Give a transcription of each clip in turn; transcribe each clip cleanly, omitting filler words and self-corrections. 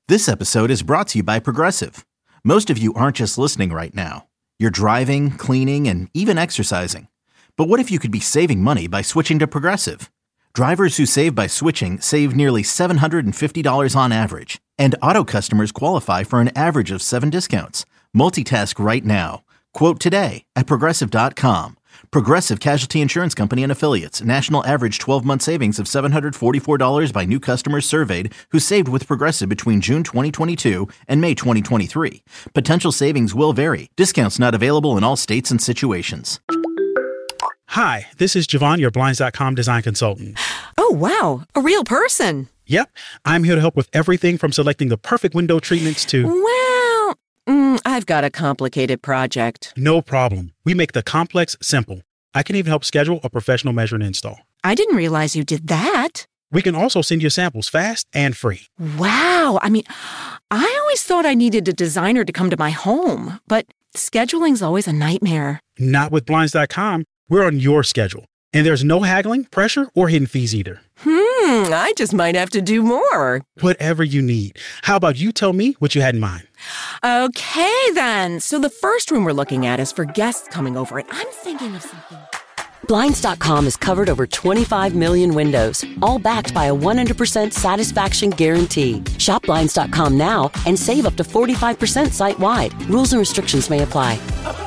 This episode is brought to you by Progressive. Most of you aren't just listening right now. You're driving, cleaning, and even exercising. But what if you could be saving money by switching to Progressive? Drivers who save by switching save nearly $750 on average. And auto customers qualify for an average of 7 discounts. Multitask right now. Quote today at Progressive.com. Progressive Casualty Insurance Company and Affiliates. National average 12-month savings of $744 by new customers surveyed who saved with Progressive between June 2022 and May 2023. Potential savings will vary. Discounts not available in all states and situations. Hi, this is Javon, your Blinds.com design consultant. Oh, wow. A real person. Yep. I'm here to help with everything from selecting the perfect window treatments to... Well, I've got a complicated project. No problem. We make the complex simple. I can even help schedule a professional measure and install. I didn't realize you did that. We can also send you samples fast and free. Wow. I always thought I needed a designer to come to my home, but scheduling's always a nightmare. Not with Blinds.com. We're on your schedule. And there's no haggling, pressure, or hidden fees either. I just might have to do more. Whatever you need. How about you tell me what you had in mind? Okay, then. So the first room we're looking at is for guests coming over, and I'm thinking of something. Blinds.com has covered over 25 million windows, all backed by a 100% satisfaction guarantee. Shop Blinds.com now and save up to 45% site-wide. Rules and restrictions may apply.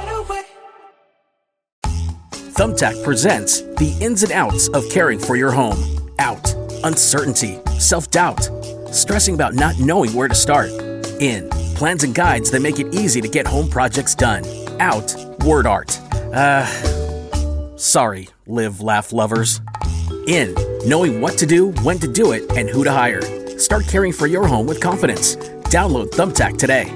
Thumbtack presents the ins and outs of caring for your home. Out, uncertainty, self-doubt, stressing about not knowing where to start. In, plans and guides that make it easy to get home projects done. Out, word art. Sorry, live, laugh lovers. In, knowing what to do, when to do it, and who to hire. Start caring for your home with confidence. Download Thumbtack today.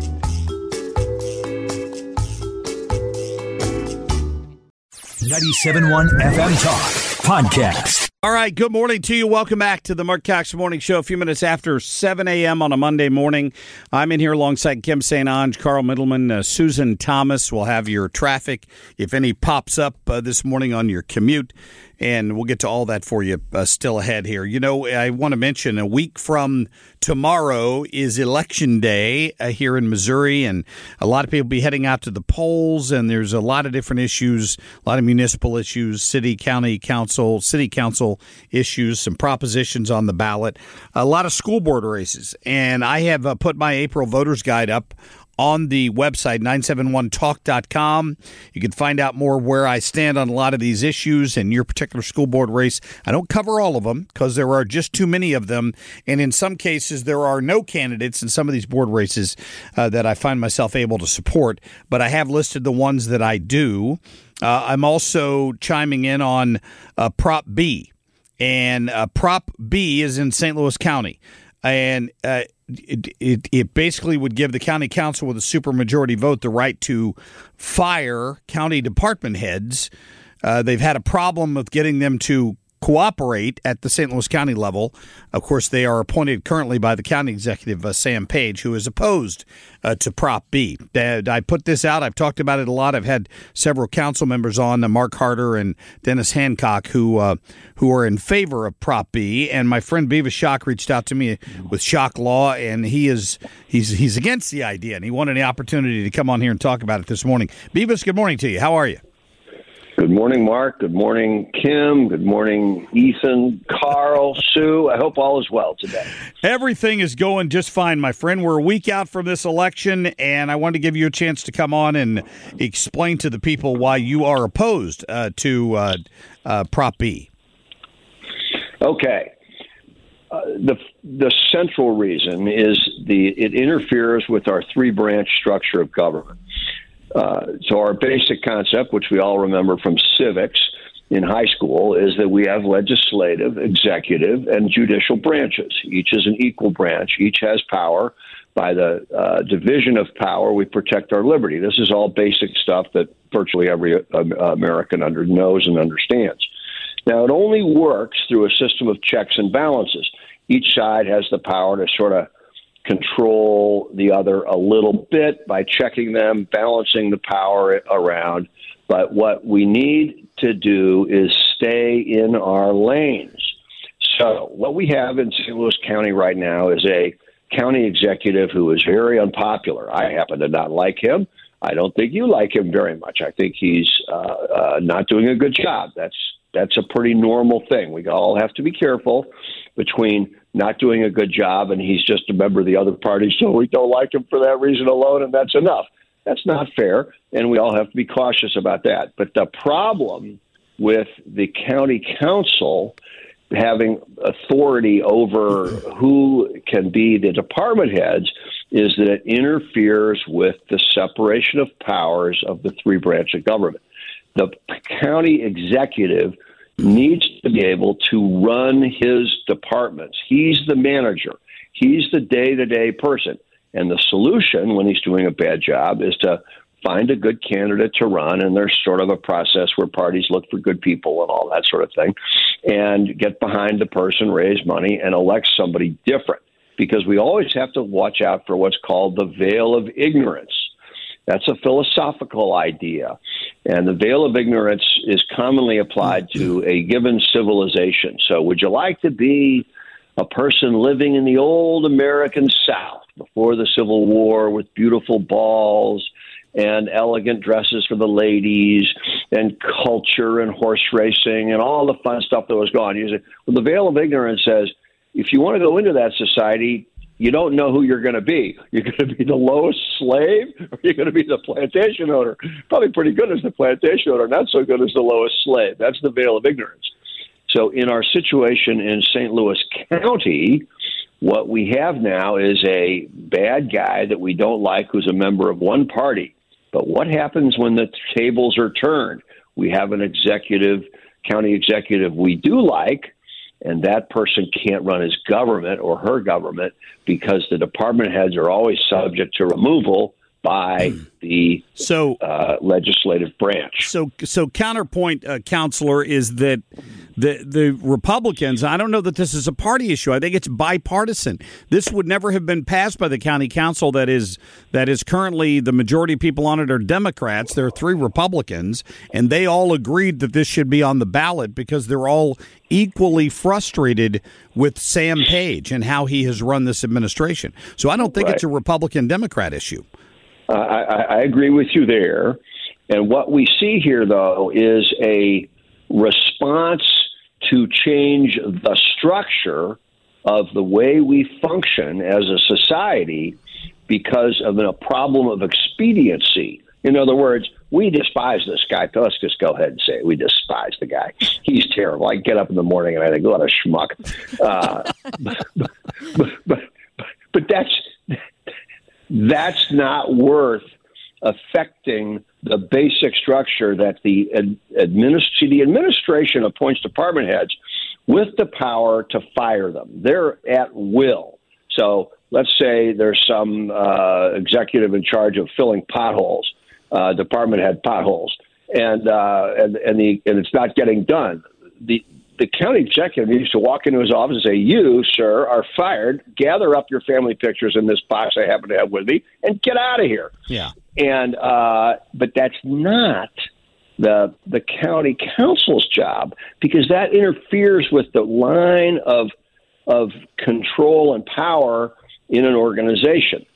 97.1 FM Talk Podcast. All right, good morning to you. Welcome back to the Mark Cox Morning Show. A few minutes after 7 a.m. on a Monday morning. I'm in here alongside Kim St. Ange, Carl Middleman, Susan Thomas. We'll have your traffic, if any, pops up this morning on your commute. And we'll get to all that for you still ahead here. You know, I want to mention a week from tomorrow is Election Day here in Missouri, and a lot of people will be heading out to the polls, and there's a lot of different issues, a lot of municipal issues, city council issues, some propositions on the ballot, a lot of school board races. And I have put my April voters guide up on the website, 971talk.com. You can find out more where I stand on a lot of these issues and your particular school board race. I don't cover all of them because there are just too many of them. And in some cases, there are no candidates in some of these board races that I find myself able to support. But I have listed the ones that I do. I'm also chiming in on Prop B. And Prop B is in St. Louis County. And it basically would give the county council with a supermajority vote the right to fire county department heads. They've had a problem with getting them to cooperate at the St. Louis County level. Of course, they are appointed currently by the county executive, Sam Page, who is opposed to Prop B. I put this out. I've talked about it a lot. I've had several council members on, Mark Harder and Dennis Hancock, who are in favor of Prop B. And my friend Beavis Schock reached out to me with Schock Law, and he's against the idea, and he wanted the opportunity to come on here and talk about it this morning. Beavis, good morning to you. How are you? Good morning, Mark. Good morning, Kim. Good morning, Ethan, Carl, Sue. I hope all is well today. Everything is going just fine, my friend. We're a week out from this election, and I wanted to give you a chance to come on and explain to the people why you are opposed to Prop B. Okay. The central reason is it interferes with our three-branch structure of government. So our basic concept, which we all remember from civics in high school, is that we have legislative, executive, and judicial branches. Each is an equal branch. Each has power. By the division of power, we protect our liberty. This is all basic stuff that virtually every American knows and understands. Now, it only works through a system of checks and balances. Each side has the power to sort of control the other a little bit by checking them, balancing the power around. But what we need to do is stay in our lanes. So what we have in St. Louis County right now is a county executive who is very unpopular. I happen to not like him. I don't think you like him very much. I think he's not doing a good job. That's a pretty normal thing. We all have to be careful between not doing a good job and he's just a member of the other party, so we don't like him for that reason alone, and that's enough. That's not fair, and we all have to be cautious about that. But the problem with the county council having authority over who can be the department heads is that it interferes with the separation of powers of the three branches of government. The county executive needs to be able to run his departments. He's the manager. He's the day-to-day person. And the solution, when he's doing a bad job, is to find a good candidate to run, and there's sort of a process where parties look for good people and all that sort of thing, and get behind the person, raise money, and elect somebody different. Because we always have to watch out for what's called the veil of ignorance. That's a philosophical idea. And the veil of ignorance is commonly applied to a given civilization. So would you like to be a person living in the old American South before the Civil War with beautiful balls and elegant dresses for the ladies and culture and horse racing and all the fun stuff that was going on? Well, the veil of ignorance says, if you want to go into that society, you don't know who you're going to be. You're going to be the lowest slave, or you're going to be the plantation owner. Probably pretty good as the plantation owner, not so good as the lowest slave. That's the veil of ignorance. So in our situation in St. Louis County, what we have now is a bad guy that we don't like who's a member of one party. But what happens when the tables are turned? We have an county executive we do like, and that person can't run his government or her government because the department heads are always subject to removal by the legislative branch. So counterpoint, Counselor, is that the Republicans, I don't know that this is a party issue. I think it's bipartisan. This would never have been passed by the county council that is currently the majority of people on it are Democrats. There are 3 Republicans, and they all agreed that this should be on the ballot because they're all equally frustrated with Sam Page and how he has run this administration. So I don't think it's a Republican-Democrat issue. I agree with you there. And what we see here, though, is a response to change the structure of the way we function as a society because of a problem of expediency. In other words, we despise this guy. Let's just go ahead and say it. We despise the guy. He's terrible. I get up in the morning and I think, what a schmuck. But that's not worth affecting the basic structure that the administration appoints department heads with the power to fire them. They're at will. So let's say there's some executive in charge of filling potholes, department head potholes, and it's not getting done. The county executive needs to walk into his office and say, you, sir, are fired. Gather up your family pictures in this box I happen to have with me and get out of here. Yeah. And but that's not the county council's job, because that interferes with the line of control and power in an organization.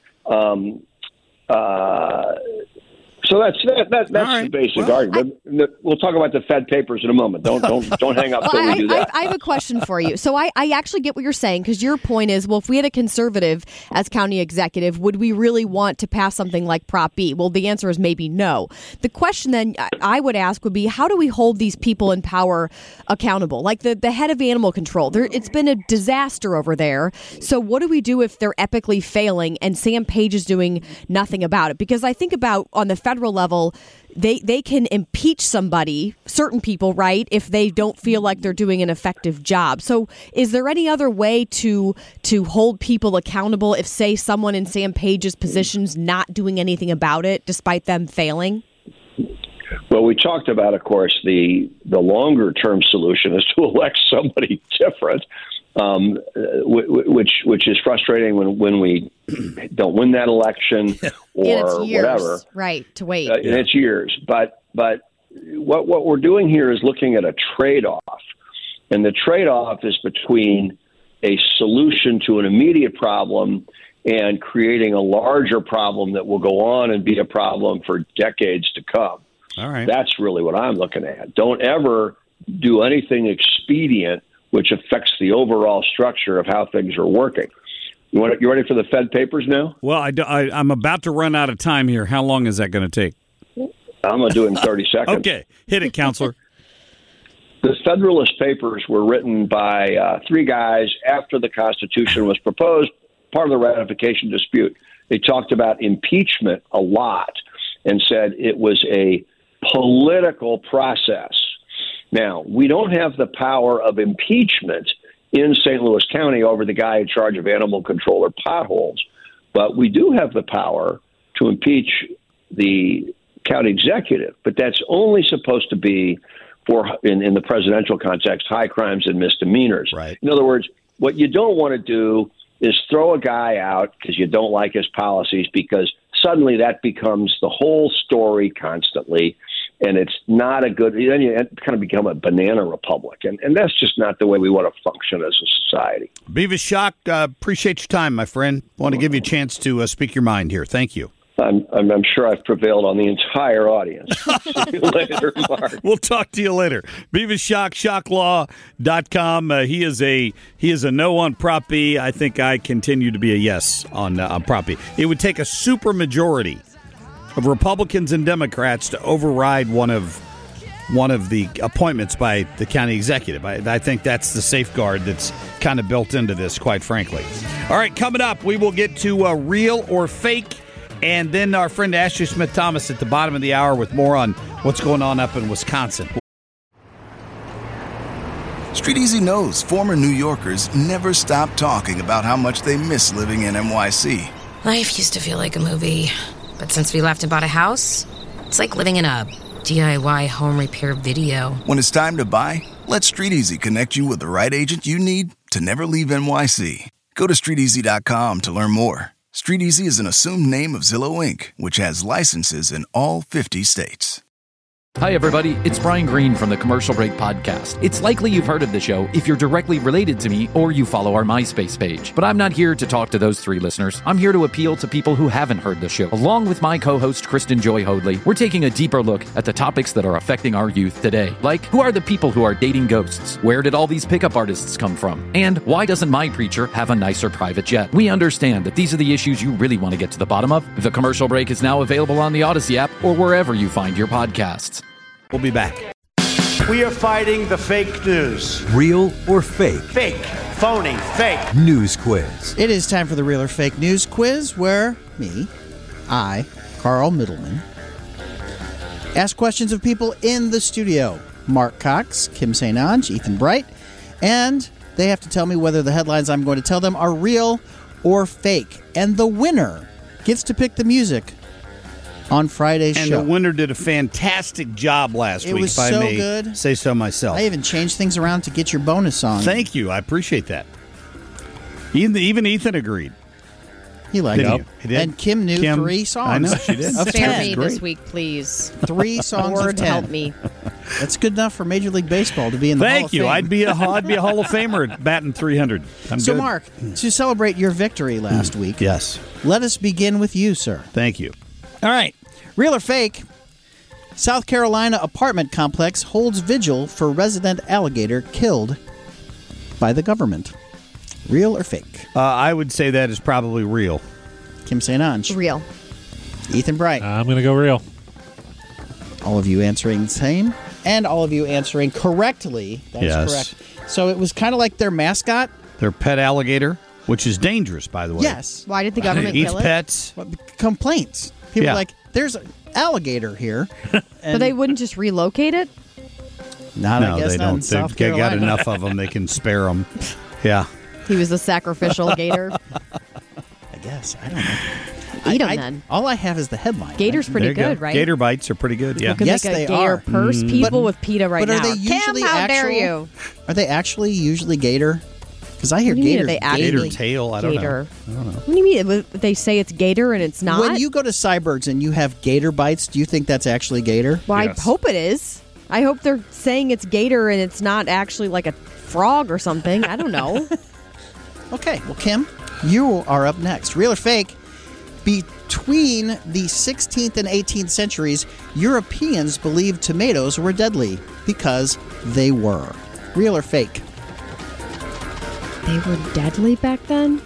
So that's right. The basic argument. We'll talk about the Fed papers in a moment. Don't hang up till we do that. I have a question for you. So I actually get what you're saying, because your point is, well, if we had a conservative as county executive, would we really want to pass something like Prop B? Well, the answer is maybe no. The question then I would ask would be, how do we hold these people in power accountable? Like the head of animal control, it's been a disaster over there. So what do we do if they're epically failing and Sam Page is doing nothing about it? Because I think about on the federal level, they can impeach somebody, certain people, right, if they don't feel like they're doing an effective job. So is there any other way to hold people accountable if, say, someone in Sam Page's position's not doing anything about it despite them failing? Well, we talked about, of course, the longer-term solution is to elect somebody different, which is frustrating when we don't win that election or whatever. Right, to wait. And it's years. But what we're doing here is looking at a trade-off. And the trade-off is between a solution to an immediate problem and creating a larger problem that will go on and be a problem for decades to come. All right. That's really what I'm looking at. Don't ever do anything expedient which affects the overall structure of how things are working. You ready for the Fed papers now? Well, I'm about to run out of time here. How long is that going to take? I'm going to do it in 30 seconds. Okay. Hit it, Counselor. The Federalist Papers were written by three guys after the Constitution was proposed, part of the ratification dispute. They talked about impeachment a lot and said it was a political process. Now, we don't have the power of impeachment in St. Louis County over the guy in charge of animal control or potholes, but we do have the power to impeach the county executive, but that's only supposed to be for, in the presidential context, high crimes and misdemeanors. Right. In other words, what you don't want to do is throw a guy out because you don't like his policies, because suddenly that becomes the whole story constantly, and it's not a good – then you kind of become a banana republic, and that's just not the way we want to function as a society. Beavis Schock, appreciate your time, my friend. Want to give you a chance to speak your mind here. Thank you. I'm sure I've prevailed on the entire audience. See you later, Mark. We'll talk to you later. Beavis Schock, shocklaw.com. He is a no on Prop B. I think I continue to be a yes on Prop B. It would take a supermajority of Republicans and Democrats to override one of the appointments by the county executive. I think that's the safeguard that's kind of built into this, quite frankly. All right, coming up, we will get to real or fake. And then our friend Ashley Smith-Thomas at the bottom of the hour with more on what's going on up in Wisconsin. Street Easy knows former New Yorkers never stop talking about how much they miss living in NYC. Life used to feel like a movie, but since we left and bought a house, it's like living in a DIY home repair video. When it's time to buy, let Street Easy connect you with the right agent you need to never leave NYC. Go to StreetEasy.com to learn more. Street Easy is an assumed name of Zillow Inc., which has licenses in all 50 states. Hi, everybody. It's Brian Green from the Commercial Break Podcast. It's likely you've heard of the show if you're directly related to me or you follow our MySpace page. But I'm not here to talk to those three listeners. I'm here to appeal to people who haven't heard the show. Along with my co-host, Kristen Joy Hoadley, we're taking a deeper look at the topics that are affecting our youth today. Like, who are the people who are dating ghosts? Where did all these pickup artists come from? And why doesn't my preacher have a nicer private jet? We understand that these are the issues you really want to get to the bottom of. The Commercial Break is now available on the Odyssey app or wherever you find your podcasts. We'll be back. We are fighting the fake news. Real or fake? Fake. Phony. Fake. News quiz. It is time for the Real or Fake News Quiz, where I, Carl Middleman, ask questions of people in the studio. Mark Cox, Kim St. Ange, Ethan Bright, and they have to tell me whether the headlines I'm going to tell them are real or fake. And the winner gets to pick the music on Friday's show. And the winner did a fantastic job last week, was if I so may good. say so myself. I even changed things around to get your bonus song. Thank you. I appreciate that. Even Ethan agreed. He liked Did it. He did. And Kim knew 3 songs. I know, she did. Spare me this week, please. 3 songs Lord, of 10. help me. That's good enough for Major League Baseball to be in the Hall of Thank you. Fame. I'd be a Hall of Famer at batting 300. So, good. Mark, to celebrate your victory last week, yes, let us begin with you, sir. Thank you. All right. Real or fake? South Carolina apartment complex holds vigil for resident alligator killed by the government. Real or fake? I would say that is probably real. Kim St. Ange. Real. Ethan Bright. I'm going to go real. All of you answering the same, and all of you answering correctly. That is correct. So it was kind of like their mascot. Their pet alligator, which is dangerous, by the way. Yes. Why did the government eats kill it? pets. Complaints. People are like, there's an alligator here. But they wouldn't just relocate it? Not, no, I guess they not don't. in South They've got Carolina. enough of them. They can spare them. Yeah. He was the sacrificial gator. I guess. I don't know. Eat them then. All I have is the headline. Gator's right? pretty good, right? Gator bites are pretty good, yeah. You can Yes, make a they gator are. purse. People with PETA right but now. are they usually Kim, how dare actual? you? Are they actually usually gator? Because I hear What do you mean, gator. are they actually Gator tail, I don't gator? know. I don't know. What do you mean? They say it's gator and it's not? When you go to Cyberg's and you have gator bites, do you think that's actually gator? Well, I hope it is. I hope they're saying it's gator and it's not actually like a frog or something. I don't know. Okay, well, Kim? you are up next. Real or fake? Between the 16th and 18th centuries, Europeans believed tomatoes were deadly because they were. Real or fake? They were deadly back then?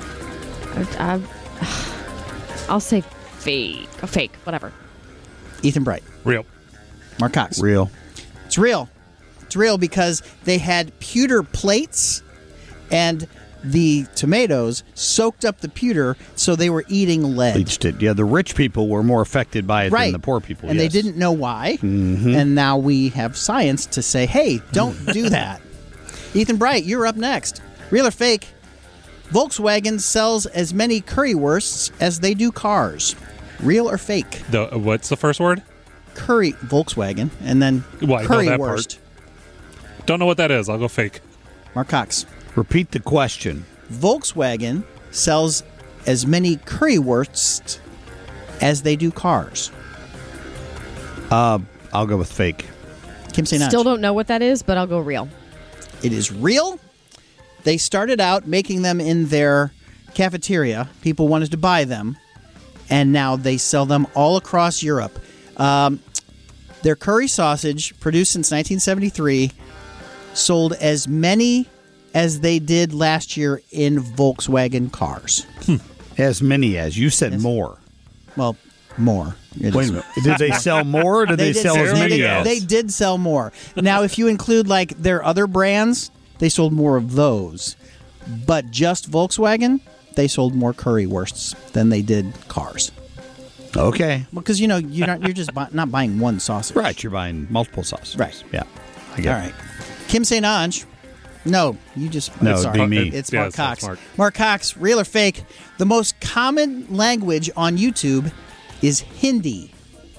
I'll say fake. Fake, whatever. Ethan Bright. Real. Mark Cox. Real. It's real. It's real because they had pewter plates and the tomatoes soaked up the pewter, so they were eating lead. Bleached it. Yeah, the rich people were more affected by it Right. than the poor people. And yes. they didn't know why. Mhm. And now we have science to say, hey, don't do that. Ethan Bright, you're up next. Real or fake? Volkswagen sells as many currywursts as they do cars. Real or fake? What's the first word? Volkswagen, and then Well, I know that part. currywurst. Don't know what that is. I'll go fake. Mark Cox. Repeat the question. Volkswagen sells as many currywursts as they do cars. I'll go with fake. Kim St. Still don't know what that is, but I'll go real. It is real. They started out making them in their cafeteria. People wanted to buy them, and now they sell them all across Europe. Their curry sausage, produced since 1973, sold as many as they did last year in Volkswagen cars. As many as. You said more. Well, more. Wait a minute. Did they sell more or did they sell as many as? They did sell more. Now, if you include like their other brands, they sold more of those. But just Volkswagen, they sold more currywursts than they did cars. Okay. Because you're just not buying one sausage. Right, you're buying multiple sauces. Right. Yeah. I get All right. Kim St. Ange. No, you just... No, sorry. it'd be me. It's Yes, Mark that's Cox. Mark. Mark Cox, real or fake? The most common language on YouTube is Hindi.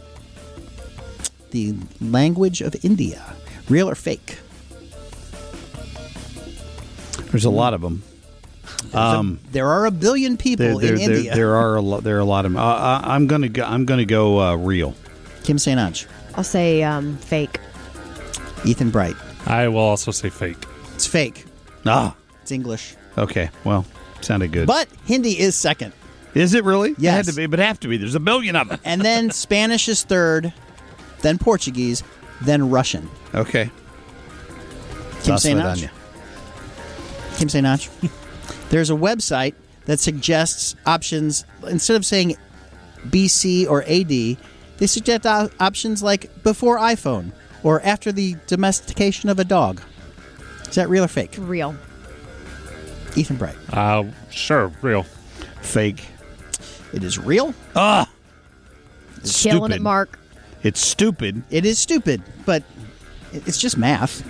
The language of India. Real or fake? There's a lot of them. There are a billion people in India. There are a lot of them. I'm gonna go real. Kim St. Ange. I'll say fake. Ethan Bright. I will also say fake. It's fake. Ah. It's English. Okay. Well, sounded good. But Hindi is second. Is it really? Yes. It would have to be. There's a billion of them. And then Spanish is third, then Portuguese, then Russian. Okay. Kim St. Ange. Kim St. Ange. There's a website that suggests options. Instead of saying BC or AD, they suggest options like before iPhone or after the domestication of a dog. Is that real or fake? Real. Ethan Bright. Sure, real. Fake. It is real. It's Killing stupid. it, Mark. It's stupid. It is stupid, but it's just math.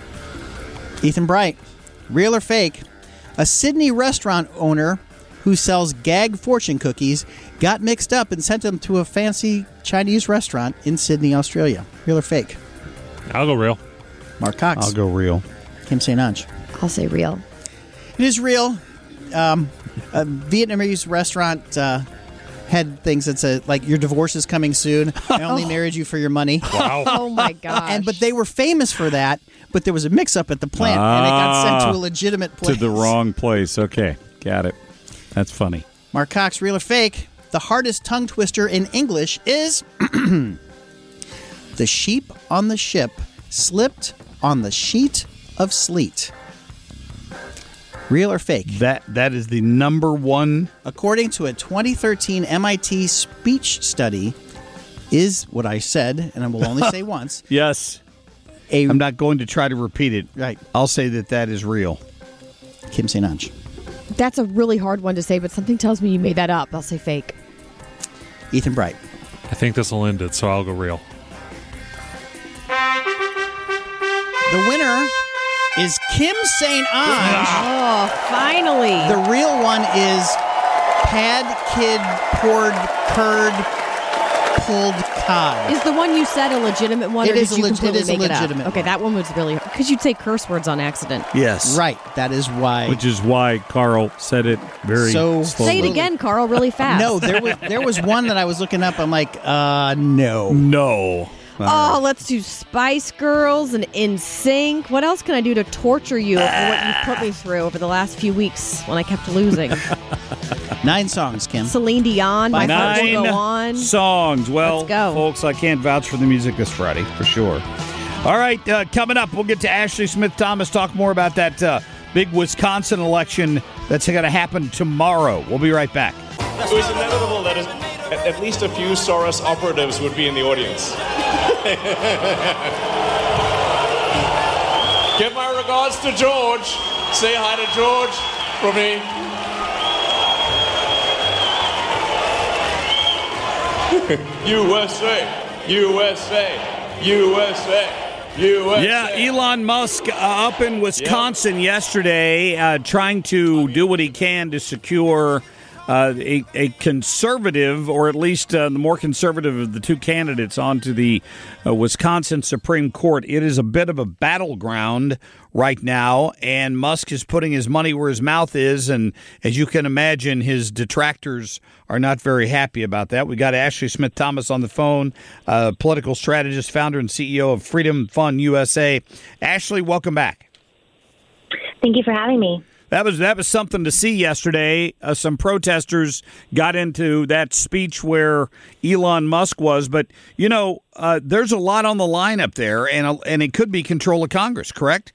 Ethan Bright. Real or fake? A Sydney restaurant owner who sells gag fortune cookies got mixed up and sent them to a fancy Chinese restaurant in Sydney, Australia. Real or fake? I'll go real. Mark Cox. I'll go real. Kim St. Ange. I'll say real. It is real. A Vietnamese restaurant had things that said, like, your divorce is coming soon. I only married you for your money. Wow. Oh, my gosh. But they were famous for that, but there was a mix-up at the plant, and it got sent to a legitimate place. To the wrong place. Okay. Got it. That's funny. Mark Cox, real or fake? The hardest tongue twister in English is the sheep on the ship slipped on the sheet of sleet. Real or fake? That is the number one. According to a 2013 MIT speech study, is what I said, and I will only say once. Yes. I'm not going to try to repeat it. Right. I'll say that is real. Kim St. Ange. That's a really hard one to say, but something tells me you made that up. I'll say fake. Ethan Bright. I think this will end it, so I'll go real. The winner is Kim St. Ange. Oh, finally. The real one is Pad Kid Poured Curd Pulled Cod. Is the one you said a legitimate one? It or is did you a completely make it up? legitimate Okay, one. that one was really hard. Because you'd say curse words on accident. Yes. Right. That is why. Which is why Carl said it very So- slowly. Say it again, Carl, really fast. No, there was one that I was looking up. I'm like, no. No. Oh, let's do Spice Girls and NSYNC. What else can I do to torture you for what you've put me through over the last few weeks when I kept losing? 9 songs, Kim. Celine Dion, My Heart Will Go On. 9 songs. Well, Let's go. folks, I can't vouch for the music this Friday, for sure. All right, coming up, we'll get to Ashley Smith-Thomas, talk more about that big Wisconsin election that's going to happen tomorrow. We'll be right back. It was inevitable that at least a few Soros operatives would be in the audience. Give my regards to George. Say hi to George for me. USA, USA, USA. Yeah, Elon Musk up in Wisconsin yesterday trying to do what he can to secure a conservative, or at least the more conservative of the two candidates, onto the Wisconsin Supreme Court. It is a bit of a battleground right now, and Musk is putting his money where his mouth is, and as you can imagine, his detractors are not very happy about that. We got Ashley Smith-Thomas on the phone, political strategist, founder and CEO of Freedom Fund USA. Ashley, welcome back. Thank you for having me. That was something to see yesterday. Some protesters got into that speech where Elon Musk was, but there's a lot on the line up there, and it could be control of Congress, correct?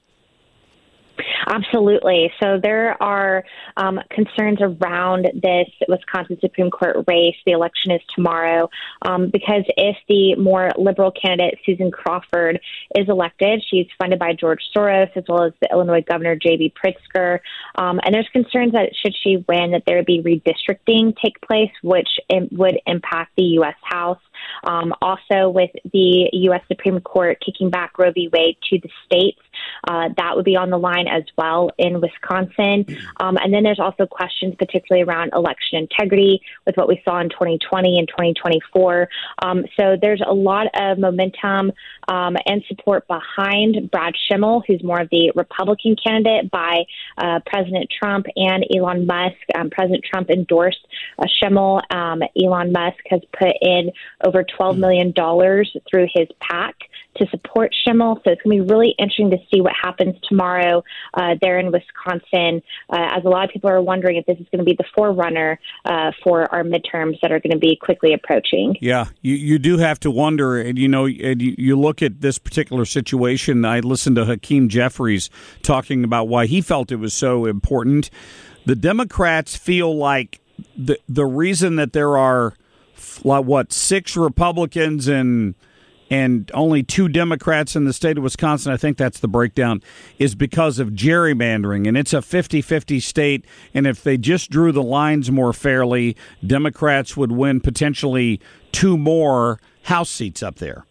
Absolutely. So there are concerns around this Wisconsin Supreme Court race. The election is tomorrow because if the more liberal candidate, Susan Crawford, is elected, she's funded by George Soros as well as the Illinois Governor, J.B. Pritzker. And there's concerns that should she win, that there would be redistricting take place, which would impact the U.S. House. Also, with the U.S. Supreme Court kicking back Roe v. Wade to the states, that would be on the line as well in Wisconsin. And then there's also questions particularly around election integrity with what we saw in 2020 and 2024. So there's a lot of momentum and support behind Brad Schimmel, who's more of the Republican candidate, by President Trump and Elon Musk. President Trump endorsed Schimmel. Elon Musk has put in over $12 million through his PAC to support Schimmel. So it's going to be really interesting to see what happens tomorrow there in Wisconsin, as a lot of people are wondering if this is going to be the forerunner for our midterms that are going to be quickly approaching. Yeah, you do have to wonder, and you look at this particular situation. I listened to Hakeem Jeffries talking about why he felt it was so important. The Democrats feel like the reason that there are 6 Republicans and only 2 Democrats in the state of Wisconsin, I think that's the breakdown, is because of gerrymandering. And it's a 50-50 state, and if they just drew the lines more fairly, Democrats would win potentially 2 more House seats up there.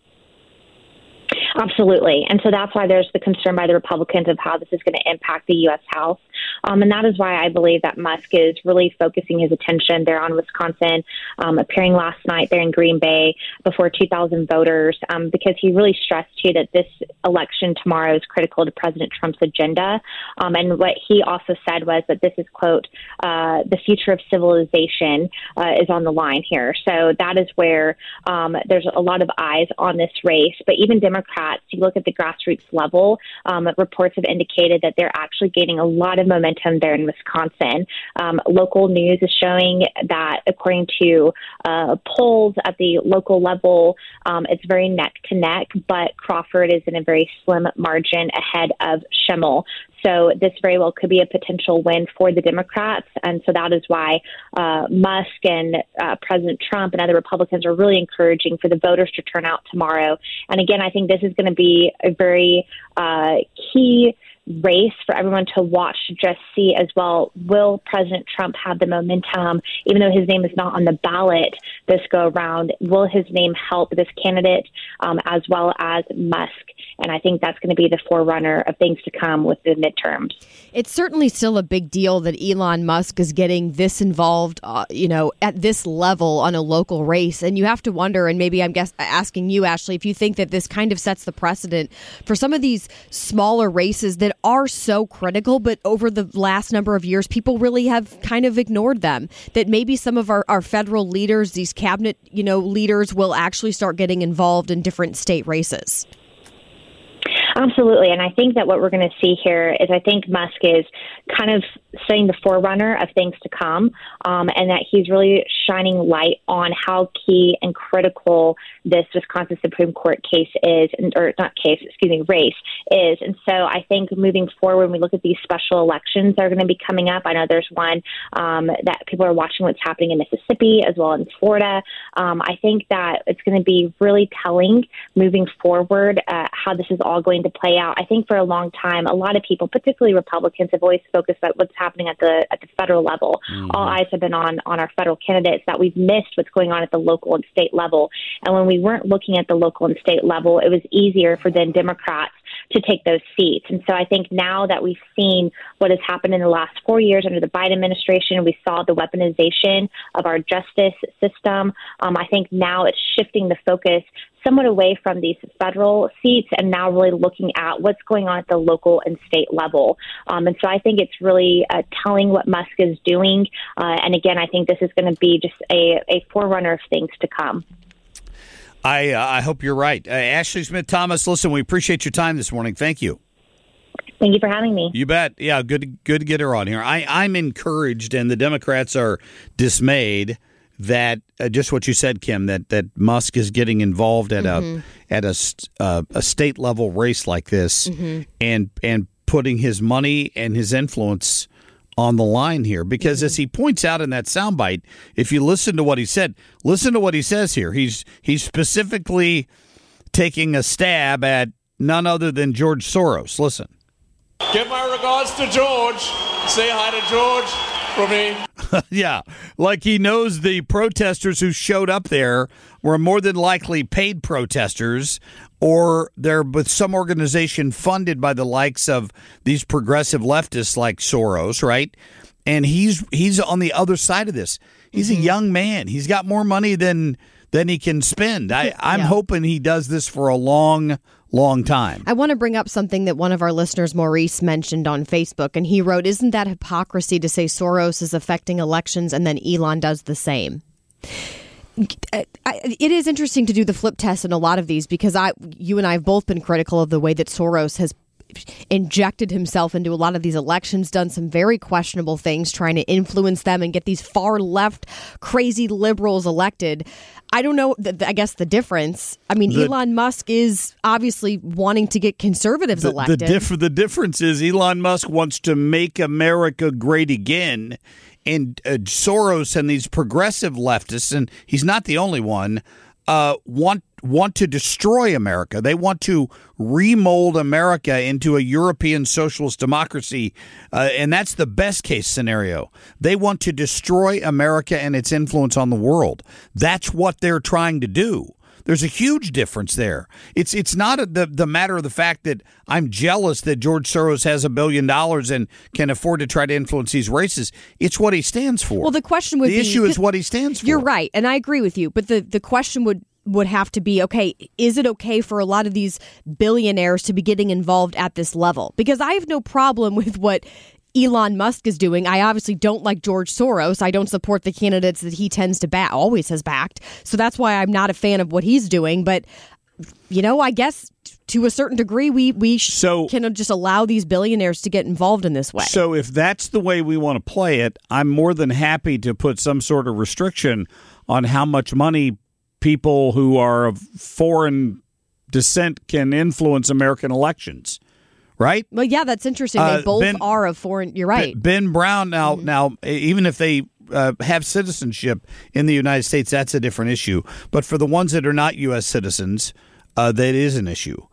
Absolutely. And so that's why there's the concern by the Republicans of how this is going to impact the U.S. House. And that is why I believe that Musk is really focusing his attention there on Wisconsin, appearing last night there in Green Bay before 2,000 voters, because he really stressed, too, that this election tomorrow is critical to President Trump's agenda. And what he also said was that this is, quote, the future of civilization is on the line here. So that is where there's a lot of eyes on this race. But even Democrats, you look at the grassroots level, reports have indicated that they're actually gaining a lot of momentum there in Wisconsin. Local news is showing that, according to polls at the local level, it's very neck to neck, but Crawford is in a very slim margin ahead of Schimmel. So this very well could be a potential win for the Democrats. And so that is why Musk and President Trump and other Republicans are really encouraging for the voters to turn out tomorrow. And again, I think this is going to be a very key race for everyone to watch, to just see as well, will President Trump have the momentum, even though his name is not on the ballot this go around? Will his name help this candidate as well as Musk And I think that's going to be the forerunner of things to come with the midterms. It's certainly still a big deal that Elon Musk is getting this involved, at this level on a local race. And you have to wonder, and maybe I'm asking you, Ashley, if you think that this kind of sets the precedent for some of these smaller races that are so critical, but over the last number of years, people really have kind of ignored them. That maybe some of our federal leaders, these cabinet, leaders will actually start getting involved in different state races. Absolutely. And I think that what we're going to see here is I think Musk is kind of setting the forerunner of things to come, and that he's really shining light on how key and critical this Wisconsin Supreme Court race is. And so I think moving forward, when we look at these special elections that are going to be coming up, I know there's one that people are watching what's happening in Mississippi as well in Florida. I think that it's going to be really telling moving forward how this is all going to play out. I think for a long time, a lot of people, particularly Republicans, have always focused on what's happening at the federal level. Mm-hmm. All eyes have been on our federal candidates, that we've missed what's going on at the local and state level. And when we weren't looking at the local and state level, it was easier for then Democrats to take those seats. And so I think now that we've seen what has happened in the last 4 years under the Biden administration, we saw the weaponization of our justice system. I think now it's shifting the focus somewhat away from these federal seats and now really looking at what's going on at the local and state level. And so I think it's really telling what Musk is doing. And again, I think this is going to be just a forerunner of things to come. I hope you're right. Ashley Smith Thomas, listen, we appreciate your time this morning. Thank you. Thank you for having me. You bet. Yeah, good to get her on here. I'm encouraged, and the Democrats are dismayed that just what you said, Kim, that Musk is getting involved at a state level race like this, and putting his money and his influence on the line here, because as he points out in that soundbite, if you listen to what he said, listen to what he says here. He's specifically taking a stab at none other than George Soros. Listen. Give my regards to George. Say hi to George for me. Yeah, like he knows the protesters who showed up there were more than likely paid protesters, or they're with some organization funded by the likes of these progressive leftists like Soros, right? And he's on the other side of this. He's a young man. He's got more money than he can spend. I'm hoping he does this for a long time. I want to bring up something that one of our listeners, Maurice, mentioned on Facebook, and he wrote, "Isn't that hypocrisy to say Soros is affecting elections and then Elon does the same?" It is interesting to do the flip test in a lot of these, because you and I have both been critical of the way that Soros has injected himself into a lot of these elections, done some very questionable things, trying to influence them and get these far left, crazy liberals elected. I don't know, I guess the difference. I mean, Elon Musk is obviously wanting to get conservatives elected. The difference is Elon Musk wants to make America great again. And Soros and these progressive leftists, and he's not the only one, want to destroy America. They want to remold America into a European socialist democracy, and that's the best case scenario. They want to destroy America and its influence on the world. That's what they're trying to do. There's a huge difference there. It's not the matter of the fact that I'm jealous that George Soros has $1 billion and can afford to try to influence these races. It's what he stands for. Well, the question would be... The issue is what he stands for. You're right, and I agree with you. But the question would have to be, okay, is it okay for a lot of these billionaires to be getting involved at this level? Because I have no problem with what Elon Musk is doing. I obviously don't like George Soros. I don't support the candidates that he tends to always has backed. So that's why I'm not a fan of what he's doing. But, I guess to a certain degree, we can just allow these billionaires to get involved in this way. So if that's the way we want to play it, I'm more than happy to put some sort of restriction on how much money people who are of foreign descent can influence American elections. Right? Well, yeah, that's interesting. They both are of foreign. You're right. Ben Brown, now, even if they have citizenship in the United States, that's a different issue. But for the ones that are not U.S. citizens, that is an issue.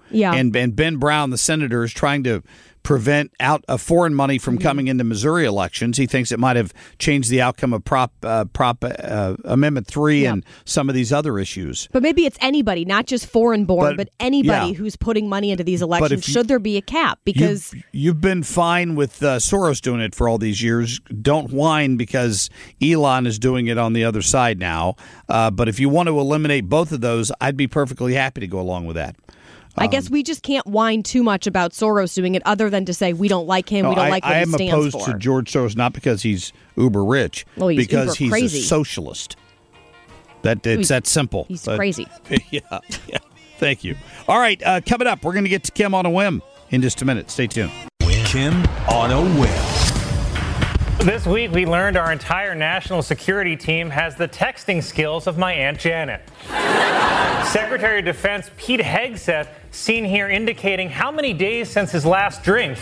Yeah. And Ben Brown, the senator, is trying to prevent out of foreign money from coming into Missouri elections. He thinks it might have changed the outcome of Prop Amendment 3 and some of these other issues. But maybe it's anybody, not just foreign-born, but anybody who's putting money into these elections. Should there be a cap? Because you've been fine with Soros doing it for all these years. Don't whine because Elon is doing it on the other side now. But if you want to eliminate both of those, I'd be perfectly happy to go along with that. I guess we just can't whine too much about Soros doing it other than to say we don't like him, we don't like what he stands for. I am opposed to George Soros not because he's uber rich, because he's crazy. A socialist. It's that simple. He's crazy. Yeah. Thank you. All right, coming up, we're going to get to Kim on a whim in just a minute. Stay tuned. Kim on a whim. This week, we learned our entire national security team has the texting skills of my Aunt Janet. Secretary of Defense Pete Hegseth seen here indicating how many days since his last drink.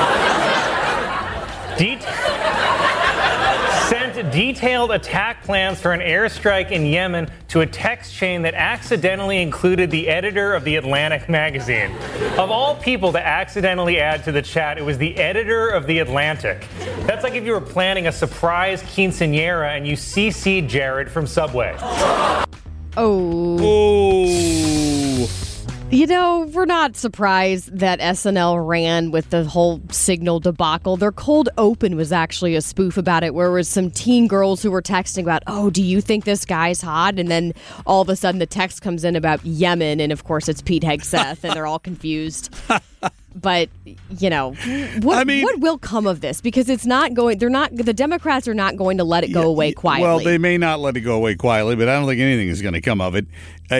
Sent detailed attack plans for an airstrike in Yemen to a text chain that accidentally included the editor of The Atlantic magazine. Of all people to accidentally add to the chat, it was the editor of The Atlantic. That's like if you were planning a surprise quinceañera and you CC'd Jared from Subway. You know, we're not surprised that SNL ran with the whole Signal debacle. Their cold open was actually a spoof about it, where it was some teen girls who were texting about, oh, do you think this guy's hot? And then all of a sudden the text comes in about Yemen, and of course it's Pete Hegseth, and they're all confused. But, you know, what will come of this? Because the Democrats are not going to let it go away quietly. Well, they may not let it go away quietly, but I don't think anything is going to come of it.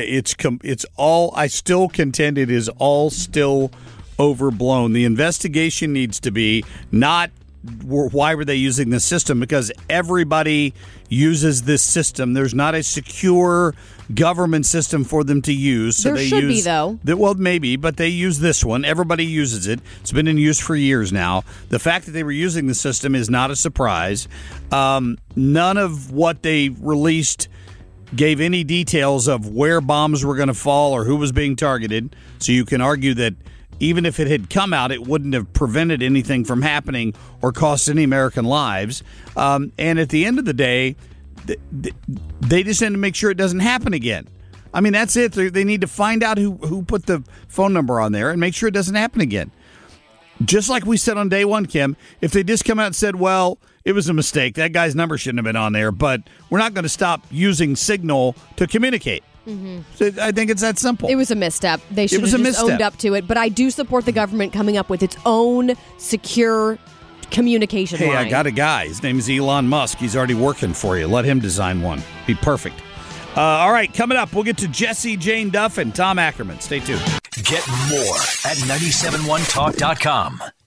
I still contend it is all still overblown. The investigation needs to be not why were they using this system, because everybody uses this system. There's not a secure government system for them to use. So there should be, though. Well, maybe, but they use this one. Everybody uses it. It's been in use for years now. The fact that they were using the system is not a surprise. None of what they released gave any details of where bombs were going to fall or who was being targeted. So you can argue that even if it had come out, it wouldn't have prevented anything from happening or cost any American lives. And at the end of the day, they just need to make sure it doesn't happen again. I mean, that's it. They need to find out who put the phone number on there and make sure it doesn't happen again. Just like we said on day one, Kim, if they just come out and said, well, it was a mistake, that guy's number shouldn't have been on there, but we're not going to stop using Signal to communicate. Mm-hmm. So I think it's that simple. It was a misstep. They should have just owned up to it. But I do support the government coming up with its own secure communication line. Hey, I got a guy. His name is Elon Musk. He's already working for you. Let him design one. Be perfect. All right, coming up, we'll get to Jesse Jane Duff and Tom Ackerman. Stay tuned. Get more at 971talk.com.